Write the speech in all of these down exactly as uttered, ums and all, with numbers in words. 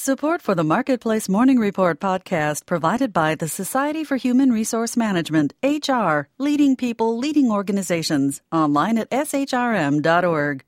Support for the Marketplace Morning Report podcast provided by the Society for Human Resource Management, H R, leading people, leading organizations, online at s h r m dot org.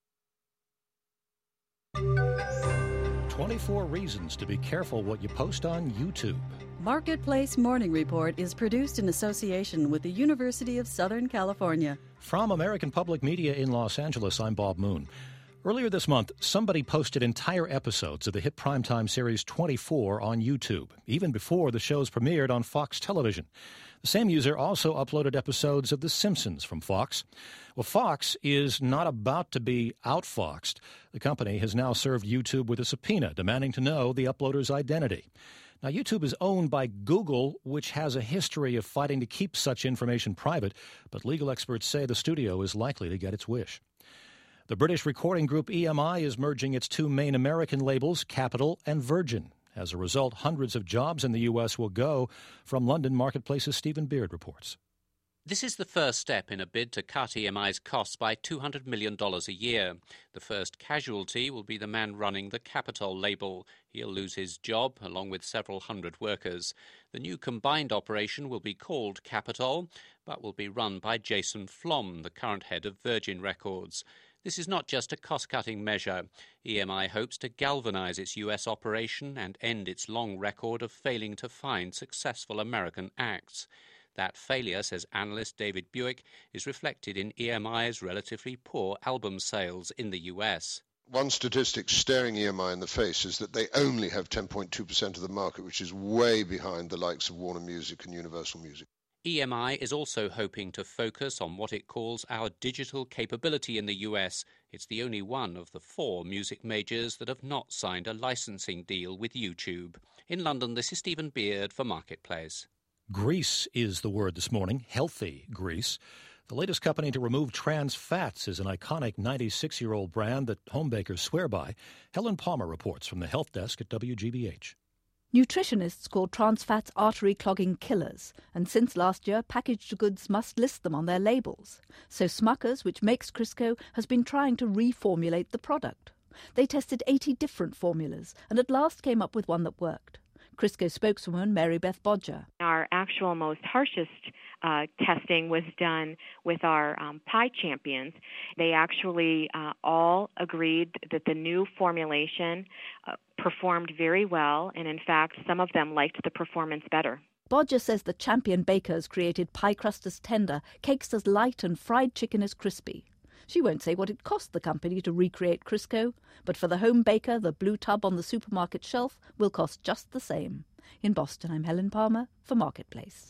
twenty-four reasons to be careful what you post on YouTube. Marketplace Morning Report is produced in association with the University of Southern California. From American Public Media in Los Angeles, I'm Bob Moon. Earlier this month, somebody posted entire episodes of the hit primetime series twenty-four on YouTube, even before the shows premiered on Fox Television. The same user also uploaded episodes of The Simpsons from Fox. Well, Fox is not about to be outfoxed. The company has now served YouTube with a subpoena demanding to know the uploader's identity. Now, YouTube is owned by Google, which has a history of fighting to keep such information private, but legal experts say the studio is likely to get its wish. The British recording group E M I is merging its two main American labels, Capitol and Virgin. As a result, hundreds of jobs in the U S will go. From London, Marketplace's Stephen Beard reports. This is the first step in a bid to cut E M I's costs by two hundred million dollars a year. The first casualty will be the man running the Capitol label. He'll lose his job, along with several hundred workers. The new combined operation will be called Capitol, but will be run by Jason Flom, the current head of Virgin Records. This is not just a cost-cutting measure. E M I hopes to galvanize its U S operation and end its long record of failing to find successful American acts. That failure, says analyst David Buick, is reflected in E M I's relatively poor album sales in the U S. One statistic staring E M I in the face is that they only have ten point two percent of the market, which is way behind the likes of Warner Music and Universal Music. E M I is also hoping to focus on what it calls our digital capability in the U S. It's the only one of the four music majors that have not signed a licensing deal with YouTube. In London, this is Stephen Beard for Marketplace. Grease is the word this morning, healthy grease. The latest company to remove trans fats is an iconic ninety-six-year-old brand that home bakers swear by. Helen Palmer reports from the Health Desk at W G B H. Nutritionists call trans fats artery-clogging killers, and since last year, packaged goods must list them on their labels. So Smucker's, which makes Crisco, has been trying to reformulate the product. They tested eighty different formulas, and at last came up with one that worked. Crisco spokeswoman Mary Beth Bodger. Our actual most harshest uh, testing was done with our um, pie champions. They actually uh, all agreed that the new formulation uh, performed very well, and in fact, some of them liked the performance better. Bodger says the champion bakers created pie crust as tender, cakes as light, and fried chicken as crispy. She won't say what it cost the company to recreate Crisco, but for the home baker, the blue tub on the supermarket shelf will cost just the same. In Boston, I'm Helen Palmer for Marketplace.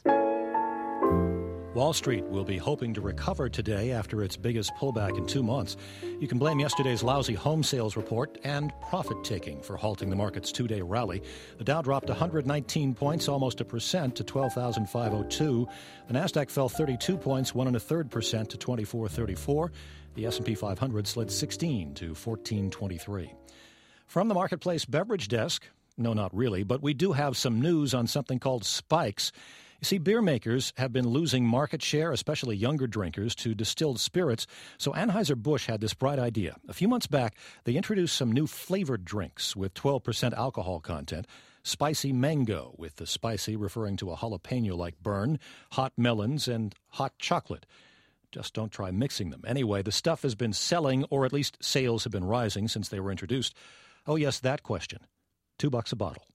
Wall Street will be hoping to recover today after its biggest pullback in two months. You can blame yesterday's lousy home sales report and profit-taking for halting the market's two-day rally. The Dow dropped one hundred nineteen points, almost a percent, to twelve thousand five hundred two. The Nasdaq fell thirty-two points, one and a third percent, to twenty-four thirty-four. The S and P five hundred slid sixteen to fourteen twenty-three. From the Marketplace Beverage Desk, no, not really, but we do have some news on something called spikes. You see, beer makers have been losing market share, especially younger drinkers, to distilled spirits. So Anheuser-Busch had this bright idea. A few months back, they introduced some new flavored drinks with twelve percent alcohol content. Spicy mango, with the spicy referring to a jalapeno-like burn, hot melons, and hot chocolate. Just don't try mixing them. Anyway, the stuff has been selling, or at least sales have been rising since they were introduced. Oh, yes, that question. Two bucks a bottle.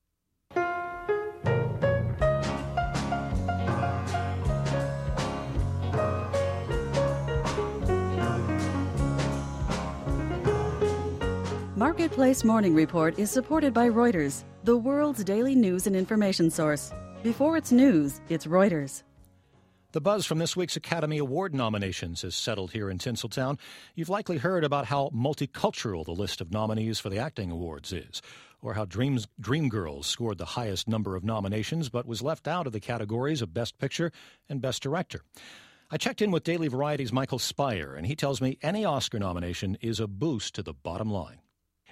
Marketplace Morning Report is supported by Reuters, the world's daily news and information source. Before it's news, it's Reuters. The buzz from this week's Academy Award nominations is settled here in Tinseltown. You've likely heard about how multicultural the list of nominees for the acting awards is, or how Dreams, Dreamgirls scored the highest number of nominations but was left out of the categories of Best Picture and Best Director. I checked in with Daily Variety's Michael Spire, and he tells me any Oscar nomination is a boost to the bottom line.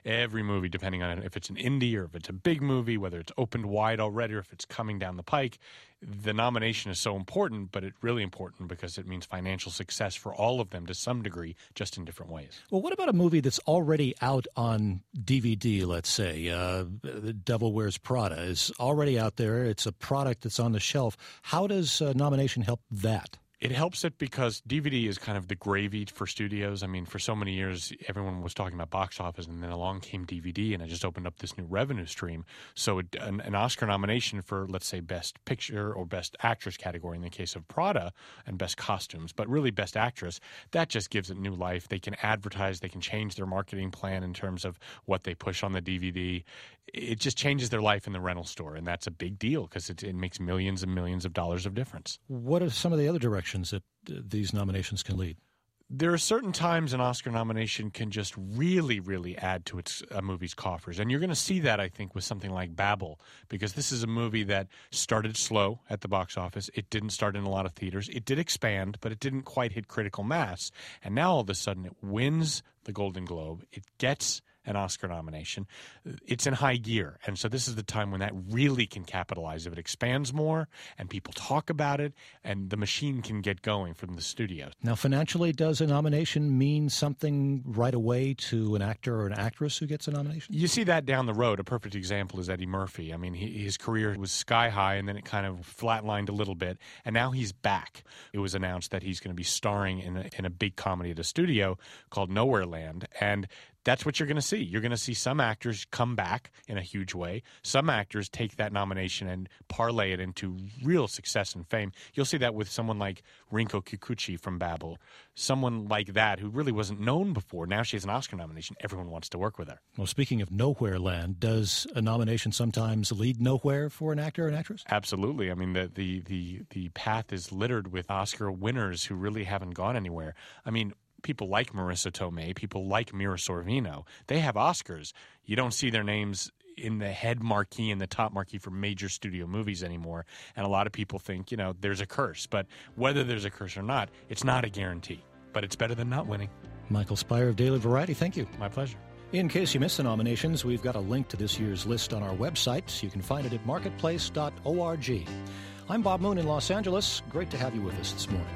Every movie, depending on if it's an indie or if it's a big movie, whether it's opened wide already or if it's coming down the pike, the nomination is so important, but it's really important because it means financial success for all of them to some degree, just in different ways. Well, what about a movie that's already out on D V D, let's say? Uh, The Devil Wears Prada is already out there. It's a product that's on the shelf. How does uh, nomination help that? It helps it because D V D is kind of the gravy for studios. I mean, for so many years, everyone was talking about box office, and then along came D V D, and it just opened up this new revenue stream. So it, an, an Oscar nomination for, let's say, Best Picture or Best Actress category in the case of Prada, and Best Costumes, but really Best Actress, that just gives it new life. They can advertise, they can change their marketing plan in terms of what they push on the D V D. It just changes their life in the rental store, and that's a big deal because it, it makes millions and millions of dollars of difference. What are some of the other directions that uh, these nominations can lead? There are certain times an Oscar nomination can just really, really add to its a movie's coffers. And you're going to see that, I think, with something like Babel, because this is a movie that started slow at the box office. It didn't start in a lot of theaters. It did expand, but it didn't quite hit critical mass. And now all of a sudden it wins the Golden Globe. It gets an Oscar nomination. It's in high gear. And so this is the time when that really can capitalize. If it expands more and people talk about it and the machine can get going from the studio. Now, financially, does a nomination mean something right away to an actor or an actress who gets a nomination? You see that down the road. A perfect example is Eddie Murphy. I mean, he, his career was sky high and then it kind of flatlined a little bit. And now he's back. It was announced that he's going to be starring in a, in a big comedy at a studio called Nowhere Land. And that's what you're going to see. You're going to see some actors come back in a huge way. Some actors take that nomination and parlay it into real success and fame. You'll see that with someone like Rinko Kikuchi from Babel. Someone like that who really wasn't known before. Now she has an Oscar nomination. Everyone wants to work with her. Well, speaking of Nowhere Land, does a nomination sometimes lead nowhere for an actor or an actress? Absolutely. I mean, the, the, the, the path is littered with Oscar winners who really haven't gone anywhere. I mean, people like Marissa Tomei, people like Mira Sorvino, they have Oscars. You don't see their names in the head marquee and the top marquee for major studio movies anymore. And a lot of people think, you know, there's a curse. But whether there's a curse or not, it's not a guarantee. But it's better than not winning. Michael Speier of Daily Variety, thank you. My pleasure. In case you missed the nominations, we've got a link to this year's list on our website. You can find it at marketplace dot org. I'm Bob Moon in Los Angeles. Great to have you with us this morning.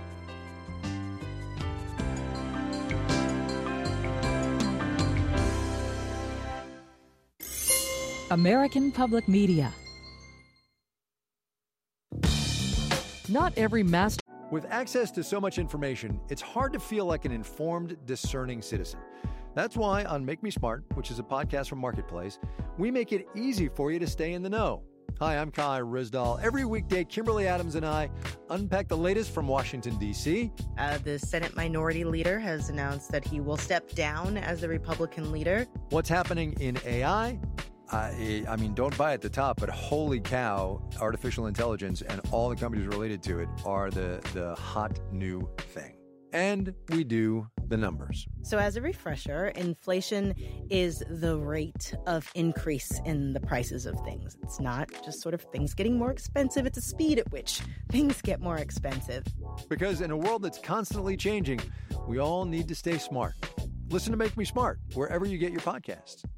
American Public Media. Not every master. With access to so much information, it's hard to feel like an informed, discerning citizen. That's why on Make Me Smart, which is a podcast from Marketplace, we make it easy for you to stay in the know. Hi, I'm Kai Rizdal. Every weekday, Kimberly Adams and I unpack the latest from Washington, D C. Uh, the Senate Minority Leader has announced that he will step down as the Republican leader. What's happening in A I? I, I mean, don't buy at the top, but holy cow, artificial intelligence and all the companies related to it are the, the hot new thing. And we do the numbers. So as a refresher, inflation is the rate of increase in the prices of things. It's not just sort of things getting more expensive. It's the speed at which things get more expensive. Because in a world that's constantly changing, we all need to stay smart. Listen to Make Me Smart wherever you get your podcasts.